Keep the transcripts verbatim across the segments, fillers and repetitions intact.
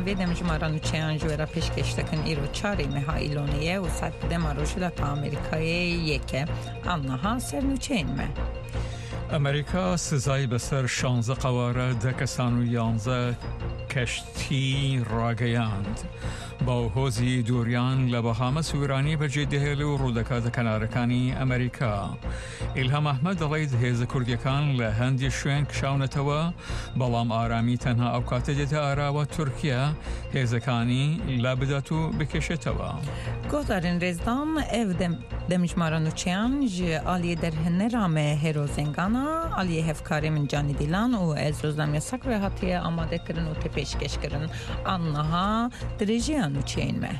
وی دمجمارا نوچیان جویرا پیشکش دکن ایرو چاری مها ایلونیه و ساعت دماروجلت آمریکای یکه آنها سر نوچین مه امریکا سزای بسر شانزه قواره دکسان و یانزه کشتی راگیاند با هوزی دوریان لبهامس و ایرانی بجده و رودکات کنارکانی امریکا الهام احمد دلید هیز کردیکان لهندی شوین کشاونتوا بلام آرامی تنها اوقات دیتا آرا و ترکیه هیزکانی لبداتو بکشتوا گودارین رزدام او دم دمجمارا نوچیان جی آلی در هنرامه هیروزنگانا آلی هفکاری من جانی دیلان و از روزنامه سک و حتی آماده کرن و تپیشکش کرن آنها درجیان نوچین مه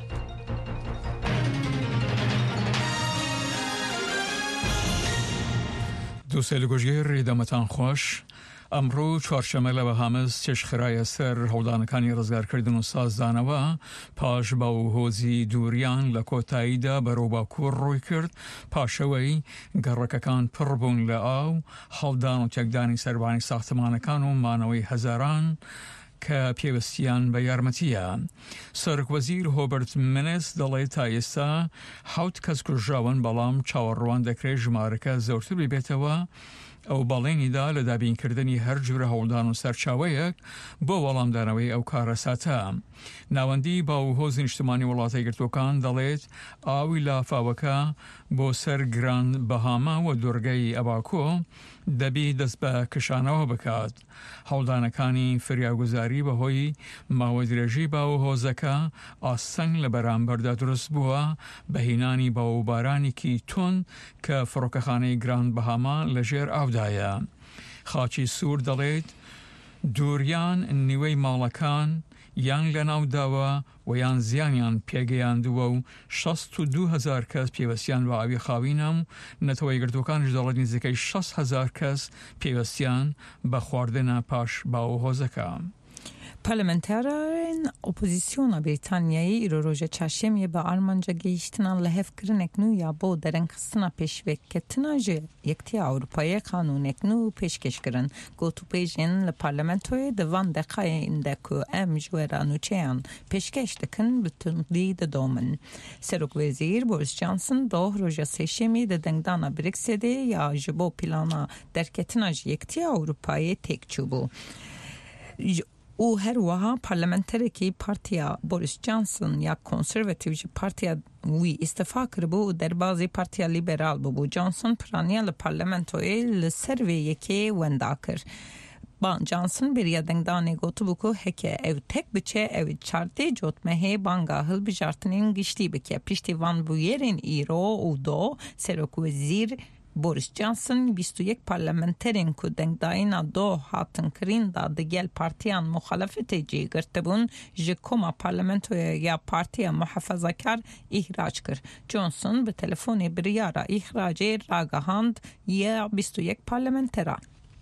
دوستای گوژگیر ریدامتان خوش امرو چهارشنبه لبهامس چشخرای سر هودانکانی رزگار کردن و سازدانوا پاش با هوزی دوریان لکوتاییدا برو باکور روی کرد پاشوی گرککان پربون لعاو هودان و تکدانی سربانی ساختمانکان و مانوی هزاران که پیوستیان به یارمتیه سرک وزیر هوبرت منس دلی تایستا حوت کس کجاون بلام چاوروان دکره جمارکه زورتر بیتوا او بالینی دا لدابین کردنی هر جور هولدان و سرچاویک با ولام دانوی او کارساتا نواندی با حوز اجتماعی ولاتی گرتوکان دلیت آوی لافاوکا با سر گران بهاما و درگی اباکو دبی دست به کشانه بکاد هولدانکانی فریاگوزاری به هوی ماودرجی با حوزکا آسنگ لبران برده درست بوا بهینانی با بارانی کی تون که فروکخانه گران بهاما لجر او دایا خاچی سور دلیت دوریان نیوی مالکان یان لناو داوا و یان زیانیان پیگیان دو و شست و دو هزار کس پیوستیان و آوی خواهینم نتوی گردوکان جدالت نزدیکی شست هزار کس پیوستیان بخواردن پاش با حوزکا پارلمانترین اپوزیسیون بریتانیایی ایرو روژه چهارشنبه با آلمانجا گیشتنان لحف کرنک نو یا با درن خستنا پیشوک کتنا جه یکتی اروپایی قانونک نو پیشکش کرن گوتو پیجین لپارلمانتوی دوان دقای اندکو ام جویرانو چیان پیشکش دکن بتندی دومن سروک وزیر بوریس جانسن دو روژه سهشنبه دنگدانا برکسیده یا جبو پیلانا در کتنا جه یکتی اروپایی تک چوبو او هر وها پارلمانتری کی پارتیا بوریس جانسن یا کنسرواتیو پارتیا وی استفا کربو در بازی پارتیا لیبرال بو جانسن پرانیا لپارلمانتوی لسروی یکی ونداکر بان جانسن بریا دنگدانه گوتو بکو هکه او تک بچه او چارده جوتمه بانگاهل بجارتنین گشتی بکه پشتی وان بویرین ایرو او دو سروک وزیر بوریس جانسن بیست و یک پارلمانترین که دنگداینا دو هاتن کرین دا دگل پارتیان مخالفت جی گرتبون جکوما پارلمانتو یا پارتیا محافظه کر اخراج کر جانسن به تلفون بریارا اخراج راگهاند یا بیست و یک پارلمانتران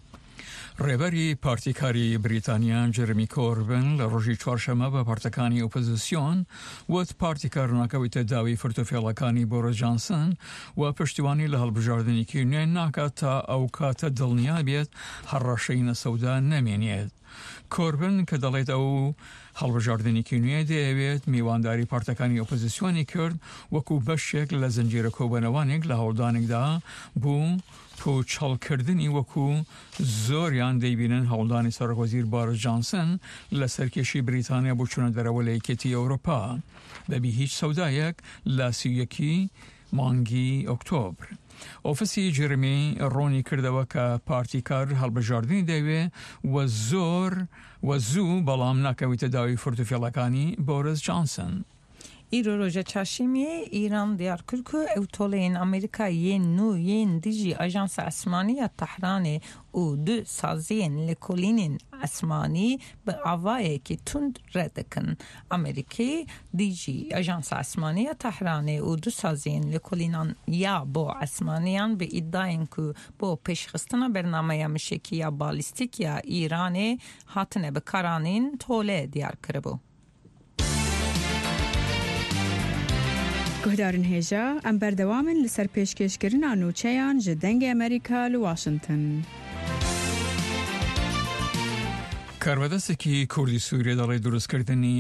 ریبری پارتیکاری بریتانیا جرمی کوربن لروجی چهارشنبه به پارتکانی اپوزیسیون و پارتیکار ناکوی تداوی فرتوفیلکانی بوریس جانسن و پشتیوانی لحل بجاردنی که نه ناکات تا اوکات دلنیا بیت هر راشین سودا نمینید کوربن که دلیت او حل بجاردنی که نه دیوید میوانداری پارتکانی اپوزیسیونی کرد وکو بشک لزنجیر کوبنوانیک لحولدانیک دا بو تو چال کردنی وکو زوریان دیبینن هولدانی سرک وزیر بوریس جانسن لسرکشی بریتانیا بچونه در اولی کتی اروپا ببی هیچ سودایک لسی یکی مانگی اکتبر اوفیسی جرمی رونی کرده و که پارتیکار حل بجاردنی دیوی و زور و زو بلام نکوی تداوی فرتوفیلکانی بوریس جانسن ایرو روژه چهارشنبه ایران دیار کرد که اوتولین امریکا ین نو ین دیجی آژانس اسمانی تهران و دو سازین لکولین اسمانی به آوایی که تند رد کن امریکی دیجی آژانس اسمانی تهران و دو سازین لکولینان یا با اسمانیان به ادعای که با پیشخستن برنامه مشکی یا بالیستیک یا ایران هاتنه بکارانین توله دیار کربو گهدارن هیجا ام بردوامن لسر پیشکشکرین آنوچیان جدنگ امریکا لواشنطن کارودستی که کردی سوریه دارای درست کردنی